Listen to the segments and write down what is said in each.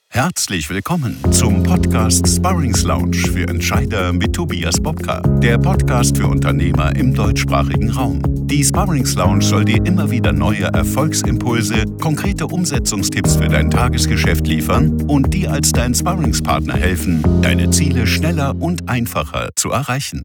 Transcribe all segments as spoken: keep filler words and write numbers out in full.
Herzlich willkommen zum Podcast Sparrings Lounge für Entscheider mit Tobias Bobka, der Podcast für Unternehmer im deutschsprachigen Raum. Die Sparrings Lounge soll dir immer wieder neue Erfolgsimpulse, konkrete Umsetzungstipps für dein Tagesgeschäft liefern und dir als dein Sparringspartner helfen, deine Ziele schneller und einfacher zu erreichen.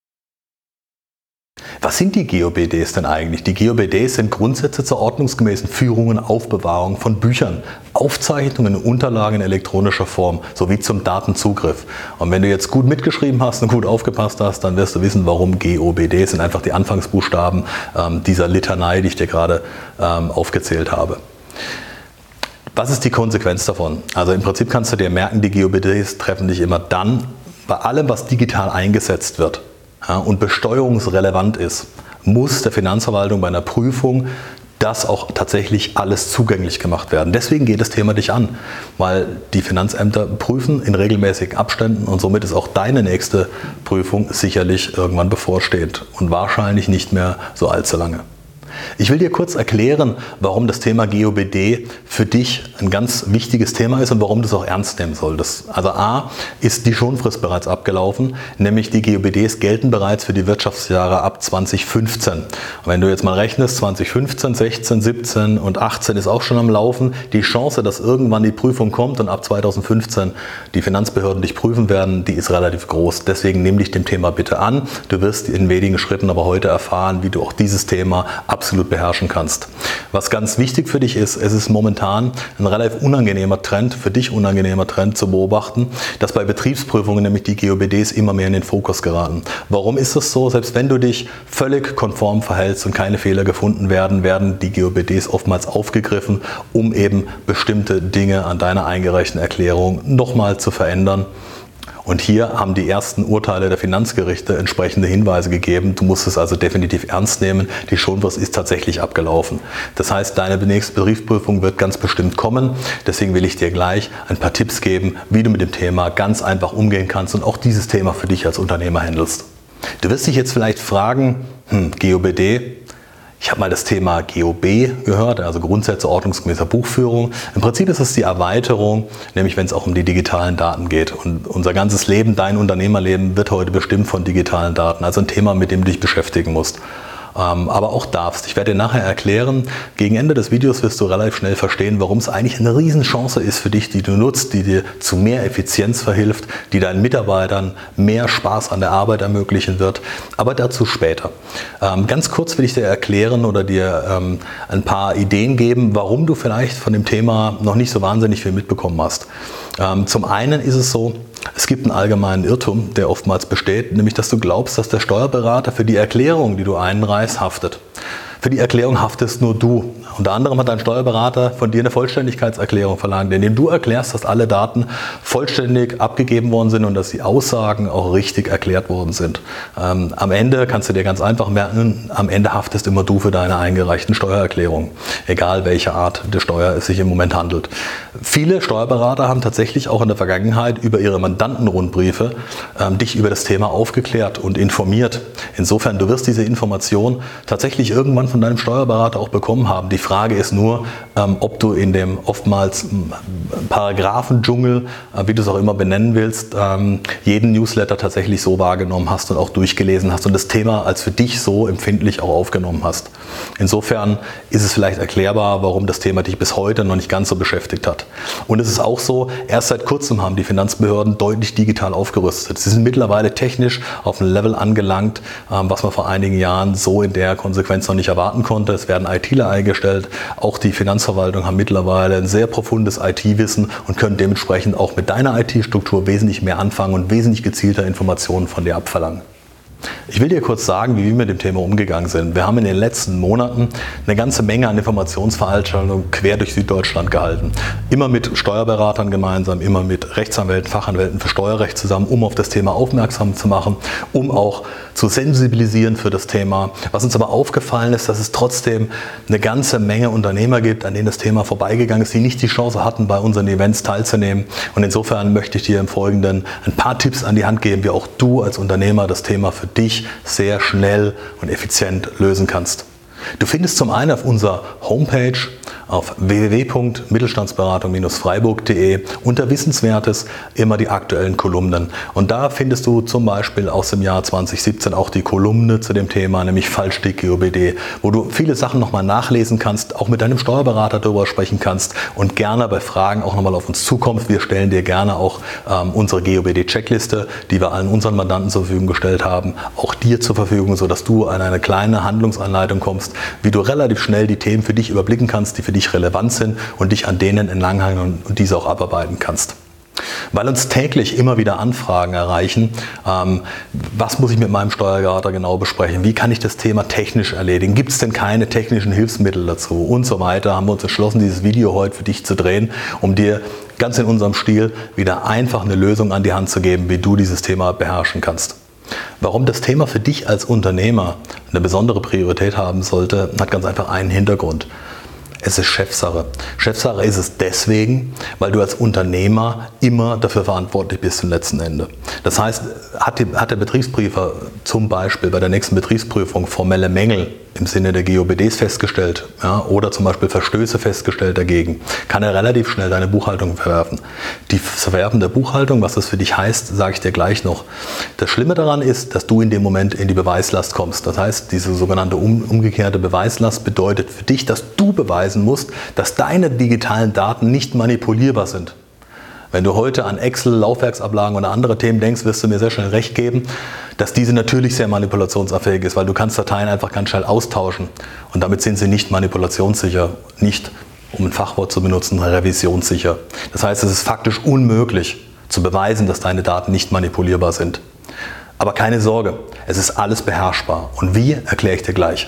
Was sind die G O B Ds denn eigentlich? Die G O B Ds sind Grundsätze zur ordnungsgemäßen Führung und Aufbewahrung von Büchern, Aufzeichnungen und Unterlagen in elektronischer Form sowie zum Datenzugriff. Und wenn du jetzt gut mitgeschrieben hast und gut aufgepasst hast, dann wirst du wissen, warum G O B Ds sind einfach die Anfangsbuchstaben ähm, dieser Litanei, die ich dir gerade ähm, aufgezählt habe. Was ist die Konsequenz davon? Also im Prinzip kannst du dir merken, die G O B Ds treffen dich immer dann bei allem, was digital eingesetzt wird. Ja, und besteuerungsrelevant ist, muss der Finanzverwaltung bei einer Prüfung das auch tatsächlich alles zugänglich gemacht werden. Deswegen geht das Thema dich an, weil die Finanzämter prüfen in regelmäßigen Abständen und somit ist auch deine nächste Prüfung sicherlich irgendwann bevorstehend und wahrscheinlich nicht mehr so allzu lange. Ich will dir kurz erklären, warum das Thema G O B D für dich ein ganz wichtiges Thema ist und warum du es auch ernst nehmen solltest. Also A, ist die Schonfrist bereits abgelaufen, nämlich die G O B Ds gelten bereits für die Wirtschaftsjahre ab zwanzig fünfzehn. Und wenn du jetzt mal rechnest, zwanzig fünfzehn, sechzehn, siebzehn und achtzehn ist auch schon am Laufen, die Chance, dass irgendwann die Prüfung kommt und ab zwanzig fünfzehn die Finanzbehörden dich prüfen werden, die ist relativ groß. Deswegen nimm dich dem Thema bitte an. Du wirst in wenigen Schritten aber heute erfahren, wie du auch dieses Thema absolut beherrschen kannst. Was ganz wichtig für dich ist, es ist momentan ein relativ unangenehmer Trend, für dich unangenehmer Trend zu beobachten, dass bei Betriebsprüfungen nämlich die G O B Ds immer mehr in den Fokus geraten. Warum ist das so? Selbst wenn du dich völlig konform verhältst und keine Fehler gefunden werden, werden die G O B Ds oftmals aufgegriffen, um eben bestimmte Dinge an deiner eingereichten Erklärung nochmal zu verändern. Und hier haben die ersten Urteile der Finanzgerichte entsprechende Hinweise gegeben. Du musst es also definitiv ernst nehmen. Die Schonfrist ist tatsächlich abgelaufen. Das heißt, deine nächste Betriebsprüfung wird ganz bestimmt kommen. Deswegen will ich dir gleich ein paar Tipps geben, wie du mit dem Thema ganz einfach umgehen kannst und auch dieses Thema für dich als Unternehmer handelst. Du wirst dich jetzt vielleicht fragen, hm, G O B D, ich habe mal das Thema G O B gehört, also Grundsätze ordnungsgemäßer Buchführung. Im Prinzip ist es die Erweiterung, nämlich wenn es auch um die digitalen Daten geht. Und unser ganzes Leben, dein Unternehmerleben wird heute bestimmt von digitalen Daten. Also ein Thema, mit dem du dich beschäftigen musst. Aber auch darfst. Ich werde dir nachher erklären, gegen Ende des Videos wirst du relativ schnell verstehen, warum es eigentlich eine Riesenchance ist für dich, die du nutzt, die dir zu mehr Effizienz verhilft, die deinen Mitarbeitern mehr Spaß an der Arbeit ermöglichen wird. Aber dazu später. Ganz kurz will ich dir erklären oder dir ein paar Ideen geben, warum du vielleicht von dem Thema noch nicht so wahnsinnig viel mitbekommen hast. Zum einen ist es so, es gibt einen allgemeinen Irrtum, der oftmals besteht, nämlich dass du glaubst, dass der Steuerberater für die Erklärung, die du einreichst, haftet. Für die Erklärung haftest nur du. Unter anderem hat dein Steuerberater von dir eine Vollständigkeitserklärung verlangt, indem du erklärst, dass alle Daten vollständig abgegeben worden sind und dass die Aussagen auch richtig erklärt worden sind. Ähm, am Ende kannst du dir ganz einfach merken, am Ende haftest immer du für deine eingereichten Steuererklärungen, egal welche Art der Steuer es sich im Moment handelt. Viele Steuerberater haben tatsächlich auch in der Vergangenheit über ihre Mandantenrundbriefe ähm, dich über das Thema aufgeklärt und informiert. Insofern, du wirst diese Information tatsächlich irgendwann von deinem Steuerberater auch bekommen haben. Die Frage ist nur, ähm, ob du in dem oftmals ähm, Paragraphendschungel, äh, wie du es auch immer benennen willst, ähm, jeden Newsletter tatsächlich so wahrgenommen hast und auch durchgelesen hast und das Thema als für dich so empfindlich auch aufgenommen hast. Insofern ist es vielleicht erklärbar, warum das Thema dich bis heute noch nicht ganz so beschäftigt hat. Und es ist auch so, erst seit kurzem haben die Finanzbehörden deutlich digital aufgerüstet. Sie sind mittlerweile technisch auf ein Level angelangt, ähm, was man vor einigen Jahren so in der Konsequenz noch nicht erwarten konnte. Es werden I Tler eingestellt. Auch die Finanzverwaltung haben mittlerweile ein sehr profundes I T-Wissen und können dementsprechend auch mit deiner I T-Struktur wesentlich mehr anfangen und wesentlich gezielter Informationen von dir abverlangen. Ich will dir kurz sagen, wie wir mit dem Thema umgegangen sind. Wir haben in den letzten Monaten eine ganze Menge an Informationsveranstaltungen quer durch Süddeutschland gehalten. Immer mit Steuerberatern gemeinsam, immer mit Rechtsanwälten, Fachanwälten für Steuerrecht zusammen, um auf das Thema aufmerksam zu machen, um auch zu sensibilisieren für das Thema. Was uns aber aufgefallen ist, dass es trotzdem eine ganze Menge Unternehmer gibt, an denen das Thema vorbeigegangen ist, die nicht die Chance hatten, bei unseren Events teilzunehmen. Und insofern möchte ich dir im Folgenden ein paar Tipps an die Hand geben, wie auch du als Unternehmer das Thema für dich sehr schnell und effizient lösen kannst. Du findest zum einen auf unserer Homepage auf w w w punkt mittelstandsberatung Bindestrich freiburg punkt de unter Wissenswertes immer die aktuellen Kolumnen. Und da findest du zum Beispiel aus dem Jahr zweitausendsiebzehn auch die Kolumne zu dem Thema, nämlich Fallstrick G O B D, wo du viele Sachen nochmal nachlesen kannst, auch mit deinem Steuerberater darüber sprechen kannst und gerne bei Fragen auch nochmal auf uns zukommst. Wir stellen dir gerne auch ähm, unsere G O B D-Checkliste, die wir allen unseren Mandanten zur Verfügung gestellt haben, auch dir zur Verfügung, sodass du an eine kleine Handlungsanleitung kommst, wie du relativ schnell die Themen für dich überblicken kannst, die für dich relevant sind und dich an denen entlanghangeln und diese auch abarbeiten kannst. Weil uns täglich immer wieder Anfragen erreichen, ähm, was muss ich mit meinem Steuerberater genau besprechen, wie kann ich das Thema technisch erledigen, gibt es denn keine technischen Hilfsmittel dazu und so weiter, haben wir uns entschlossen, dieses Video heute für dich zu drehen, um dir ganz in unserem Stil wieder einfach eine Lösung an die Hand zu geben, wie du dieses Thema beherrschen kannst. Warum das Thema für dich als Unternehmer eine besondere Priorität haben sollte, hat ganz einfach einen Hintergrund. Es ist Chefsache. Chefsache ist es deswegen, weil du als Unternehmer immer dafür verantwortlich bist zum letzten Ende. Das heißt, hat, die, hat der Betriebsprüfer zum Beispiel bei der nächsten Betriebsprüfung formelle Mängel im Sinne der G O B Ds festgestellt, ja, oder zum Beispiel Verstöße festgestellt dagegen, kann er relativ schnell deine Buchhaltung verwerfen. Die Verwerfen der Buchhaltung, was das für dich heißt, sage ich dir gleich noch. Das Schlimme daran ist, dass du in dem Moment in die Beweislast kommst. Das heißt, diese sogenannte um, umgekehrte Beweislast bedeutet für dich, dass du beweisen musst, dass deine digitalen Daten nicht manipulierbar sind. Wenn du heute an Excel, Laufwerksablagen oder andere Themen denkst, wirst du mir sehr schnell recht geben, dass diese natürlich sehr manipulationsanfällig ist, weil du kannst Dateien einfach ganz schnell austauschen und damit sind sie nicht manipulationssicher, nicht, um ein Fachwort zu benutzen, revisionssicher. Das heißt, es ist faktisch unmöglich zu beweisen, dass deine Daten nicht manipulierbar sind. Aber keine Sorge, es ist alles beherrschbar und wie, erkläre ich dir gleich.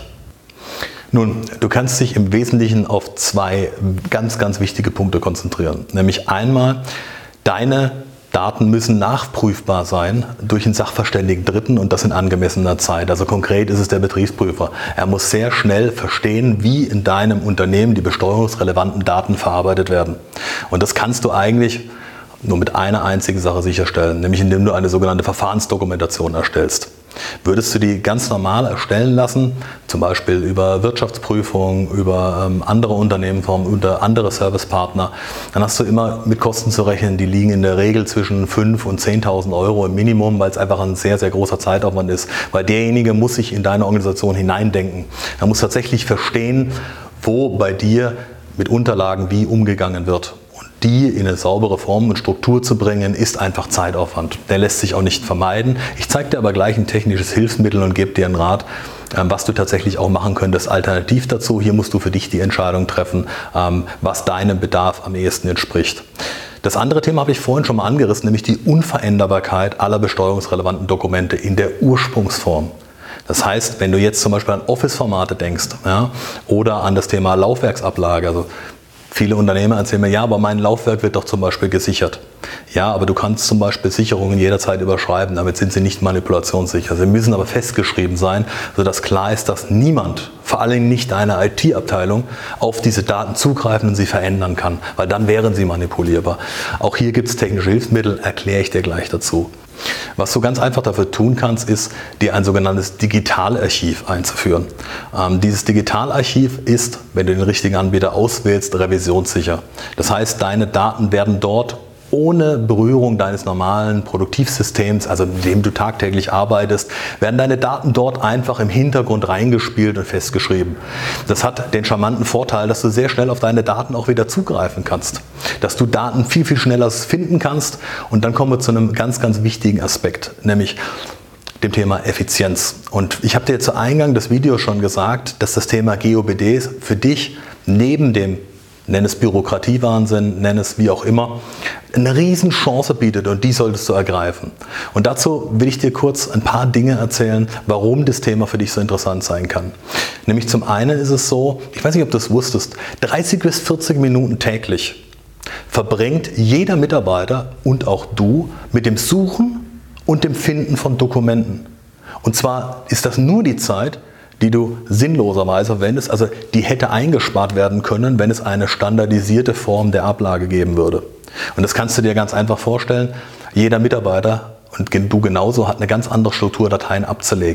Nun, du kannst dich im Wesentlichen auf zwei ganz, ganz wichtige Punkte konzentrieren. Nämlich einmal, deine Daten müssen nachprüfbar sein durch einen sachverständigen Dritten und das in angemessener Zeit. Also konkret ist es der Betriebsprüfer. Er muss sehr schnell verstehen, wie in deinem Unternehmen die besteuerungsrelevanten Daten verarbeitet werden. Und das kannst du eigentlich nur mit einer einzigen Sache sicherstellen, nämlich indem du eine sogenannte Verfahrensdokumentation erstellst. Würdest du die ganz normal erstellen lassen, zum Beispiel über Wirtschaftsprüfung, über ähm, andere Unternehmensformen, über andere Servicepartner, dann hast du immer mit Kosten zu rechnen, die liegen in der Regel zwischen fünftausend und zehntausend Euro im Minimum, weil es einfach ein sehr, sehr großer Zeitaufwand ist. Weil derjenige muss sich in deine Organisation hineindenken. Er muss tatsächlich verstehen, wo bei dir mit Unterlagen wie umgegangen wird. Die in eine saubere Form und Struktur zu bringen, ist einfach Zeitaufwand. Der lässt sich auch nicht vermeiden. Ich zeige dir aber gleich ein technisches Hilfsmittel und gebe dir einen Rat, was du tatsächlich auch machen könntest alternativ dazu. Hier musst du für dich die Entscheidung treffen, was deinem Bedarf am ehesten entspricht. Das andere Thema habe ich vorhin schon mal angerissen, nämlich die Unveränderbarkeit aller besteuerungsrelevanten Dokumente in der Ursprungsform. Das heißt, wenn du jetzt zum Beispiel an Office-Formate denkst, ja, oder an das Thema Laufwerksablage, also viele Unternehmer erzählen mir, ja, aber mein Laufwerk wird doch zum Beispiel gesichert. Ja, aber du kannst zum Beispiel Sicherungen jederzeit überschreiben, damit sind sie nicht manipulationssicher. Sie müssen aber festgeschrieben sein, sodass klar ist, dass niemand, vor allem nicht deine I T-Abteilung, auf diese Daten zugreifen und sie verändern kann, weil dann wären sie manipulierbar. Auch hier gibt es technische Hilfsmittel, erkläre ich dir gleich dazu. Was du ganz einfach dafür tun kannst, ist, dir ein sogenanntes Digitalarchiv einzuführen. Ähm, dieses Digitalarchiv ist, wenn du den richtigen Anbieter auswählst, revisionssicher. Das heißt, deine Daten werden dort ohne Berührung deines normalen Produktivsystems, also mit dem du tagtäglich arbeitest, werden deine Daten dort einfach im Hintergrund reingespielt und festgeschrieben. Das hat den charmanten Vorteil, dass du sehr schnell auf deine Daten auch wieder zugreifen kannst. Dass du Daten viel, viel schneller finden kannst. Und dann kommen wir zu einem ganz, ganz wichtigen Aspekt, nämlich dem Thema Effizienz. Und ich habe dir zu Eingang des Videos schon gesagt, dass das Thema G O B Ds für dich neben dem, nenn es Bürokratiewahnsinn, nenn es wie auch immer, eine Riesenchance bietet und die solltest du ergreifen. Und dazu will ich dir kurz ein paar Dinge erzählen, warum das Thema für dich so interessant sein kann. Nämlich zum einen ist es so, ich weiß nicht, ob du es wusstest, dreißig bis vierzig Minuten täglich verbringt jeder Mitarbeiter und auch du mit dem Suchen und dem Finden von Dokumenten. Und zwar ist das nur die Zeit, die du sinnloserweise verwendest, also die hätte eingespart werden können, wenn es eine standardisierte Form der Ablage geben würde. Und das kannst du dir ganz einfach vorstellen, jeder Mitarbeiter und du genauso hat eine ganz andere Struktur, Dateien abzulegen.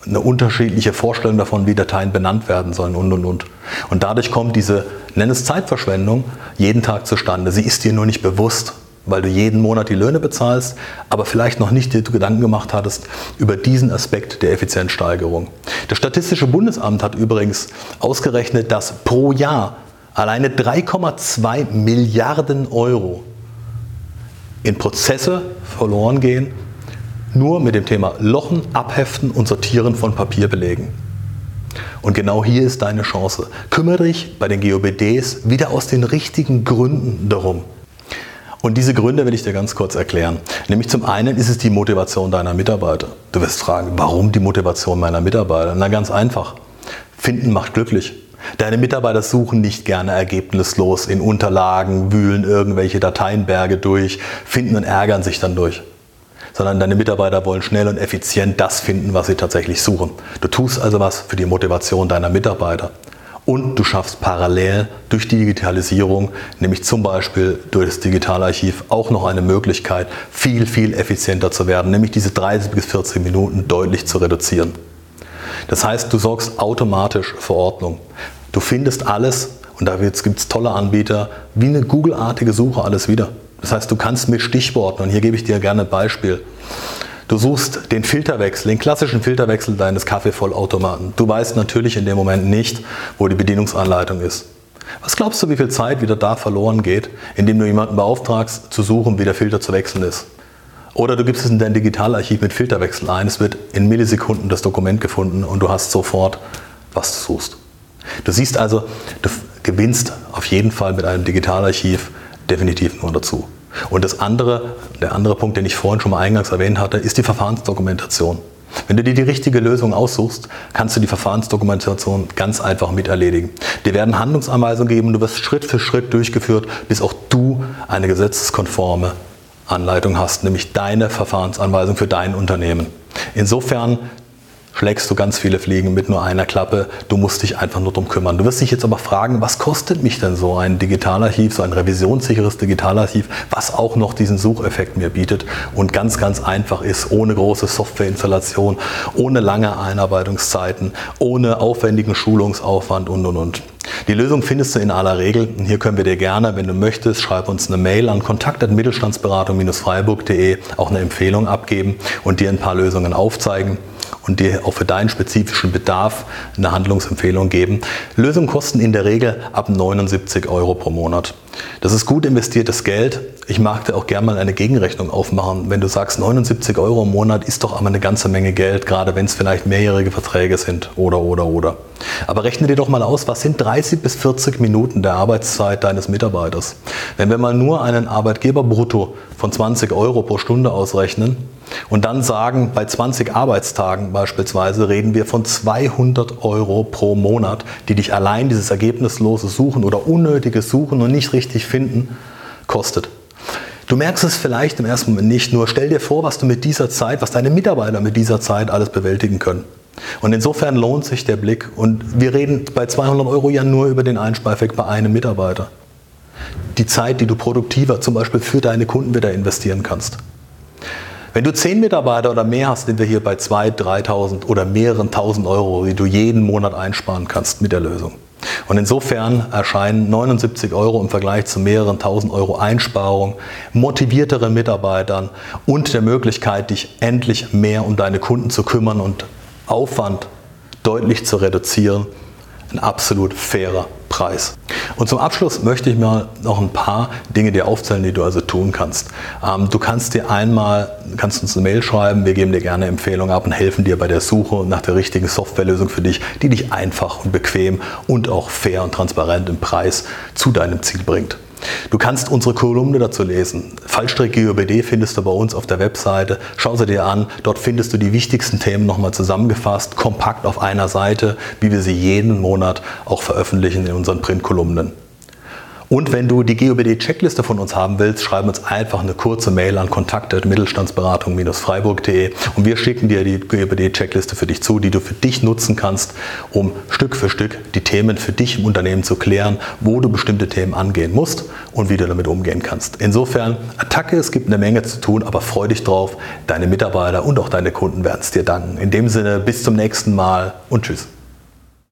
eine unterschiedliche Vorstellung davon, wie Dateien benannt werden sollen und, und, und. Und dadurch kommt diese, nenn es Zeitverschwendung, jeden Tag zustande. Sie ist dir nur nicht bewusst, weil du jeden Monat die Löhne bezahlst, aber vielleicht noch nicht dir Gedanken gemacht hattest über diesen Aspekt der Effizienzsteigerung. Das Statistische Bundesamt hat übrigens ausgerechnet, dass pro Jahr alleine drei Komma zwei Milliarden Euro in Prozesse verloren gehen, nur mit dem Thema Lochen, Abheften und Sortieren von Papierbelegen. Und genau hier ist deine Chance. Kümmere dich bei den G O B Ds wieder aus den richtigen Gründen darum. Und diese Gründe will ich dir ganz kurz erklären. Nämlich zum einen ist es die Motivation deiner Mitarbeiter. Du wirst fragen, warum die Motivation meiner Mitarbeiter? Na ganz einfach. Finden macht glücklich. Deine Mitarbeiter suchen nicht gerne ergebnislos in Unterlagen, wühlen irgendwelche Dateienberge durch, finden und ärgern sich dann durch. Sondern deine Mitarbeiter wollen schnell und effizient das finden, was sie tatsächlich suchen. Du tust also was für die Motivation deiner Mitarbeiter. Und du schaffst parallel durch die Digitalisierung, nämlich zum Beispiel durch das Digitalarchiv, auch noch eine Möglichkeit, viel, viel effizienter zu werden, nämlich diese dreißig bis vierzig Minuten deutlich zu reduzieren. Das heißt, du sorgst automatisch für Ordnung. Du findest alles, und da gibt es tolle Anbieter, wie eine Google-artige Suche alles wieder. Das heißt, du kannst mit Stichworten, und hier gebe ich dir gerne ein Beispiel, du suchst den Filterwechsel, den klassischen Filterwechsel deines Kaffeevollautomaten. Du weißt natürlich in dem Moment nicht, wo die Bedienungsanleitung ist. Was glaubst du, wie viel Zeit wieder da verloren geht, indem du jemanden beauftragst, zu suchen, wie der Filter zu wechseln ist? Oder du gibst es in dein Digitalarchiv mit Filterwechsel ein, es wird in Millisekunden das Dokument gefunden und du hast sofort, was du suchst. Du siehst also, du gewinnst auf jeden Fall mit einem Digitalarchiv definitiv nur dazu. Und das andere, der andere Punkt, den ich vorhin schon mal eingangs erwähnt hatte, ist die Verfahrensdokumentation. Wenn du dir die richtige Lösung aussuchst, kannst du die Verfahrensdokumentation ganz einfach mit erledigen. Dir werden Handlungsanweisungen geben, du wirst Schritt für Schritt durchgeführt, bis auch du eine gesetzeskonforme Anleitung hast, nämlich deine Verfahrensanweisung für dein Unternehmen. Insofern schlägst du ganz viele Fliegen mit nur einer Klappe. Du musst dich einfach nur darum kümmern. Du wirst dich jetzt aber fragen, was kostet mich denn so ein Digitalarchiv, so ein revisionssicheres Digitalarchiv, was auch noch diesen Sucheffekt mir bietet und ganz, ganz einfach ist, ohne große Softwareinstallation, ohne lange Einarbeitungszeiten, ohne aufwendigen Schulungsaufwand und, und, und. Die Lösung findest du in aller Regel. Und hier können wir dir gerne, wenn du möchtest, schreib uns eine Mail an kontakt at mittelstandsberatung Bindestrich freiburg Punkt de, auch eine Empfehlung abgeben und dir ein paar Lösungen aufzeigen und dir auch für deinen spezifischen Bedarf eine Handlungsempfehlung geben. Lösungen kosten in der Regel ab neunundsiebzig Euro pro Monat. Das ist gut investiertes Geld. Ich mag dir auch gerne mal eine Gegenrechnung aufmachen. Wenn du sagst, neunundsiebzig Euro im Monat ist doch aber eine ganze Menge Geld, gerade wenn es vielleicht mehrjährige Verträge sind oder, oder, oder. Aber rechne dir doch mal aus, was sind dreißig bis vierzig Minuten der Arbeitszeit deines Mitarbeiters? Wenn wir mal nur einen Arbeitgeberbrutto von zwanzig Euro pro Stunde ausrechnen und dann sagen, bei zwanzig Arbeitstagen beispielsweise reden wir von zweihundert Euro pro Monat, die dich allein dieses ergebnislose Suchen oder unnötiges Suchen und nicht richtig finden, kostet. Du merkst es vielleicht im ersten Moment nicht, nur stell dir vor, was du mit dieser Zeit, was deine Mitarbeiter mit dieser Zeit alles bewältigen können. Und insofern lohnt sich der Blick. Und wir reden bei zweihundert Euro ja nur über den Einspareffekt bei einem Mitarbeiter. Die Zeit, die du produktiver zum Beispiel für deine Kunden wieder investieren kannst. Wenn du zehn Mitarbeiter oder mehr hast, sind wir hier bei zweitausend, dreitausend oder mehreren tausend Euro, die du jeden Monat einsparen kannst mit der Lösung. Und insofern erscheinen neunundsiebzig Euro im Vergleich zu mehreren tausend Euro Einsparung, motivierteren Mitarbeitern und der Möglichkeit, dich endlich mehr um deine Kunden zu kümmern und Aufwand deutlich zu reduzieren, ein absolut fairer Preis. Und zum Abschluss möchte ich mal noch ein paar Dinge dir aufzählen, die du also tun kannst. Ähm, du kannst dir einmal, kannst uns eine Mail schreiben, wir geben dir gerne Empfehlungen ab und helfen dir bei der Suche nach der richtigen Softwarelösung für dich, die dich einfach und bequem und auch fair und transparent im Preis zu deinem Ziel bringt. Du kannst unsere Kolumne dazu lesen. Fallstrick G O B D findest du bei uns auf der Webseite. Schau sie dir an. Dort findest du die wichtigsten Themen nochmal zusammengefasst, kompakt auf einer Seite, wie wir sie jeden Monat auch veröffentlichen in unseren Printkolumnen. Und wenn du die G O B D-Checkliste von uns haben willst, schreib uns einfach eine kurze Mail an kontakt at mittelstandsberatung freiburg punkt de und wir schicken dir die G O B D-Checkliste für dich zu, die du für dich nutzen kannst, um Stück für Stück die Themen für dich im Unternehmen zu klären, wo du bestimmte Themen angehen musst und wie du damit umgehen kannst. Insofern, Attacke, es gibt eine Menge zu tun, aber freu dich drauf. Deine Mitarbeiter und auch deine Kunden werden es dir danken. In dem Sinne, bis zum nächsten Mal und tschüss.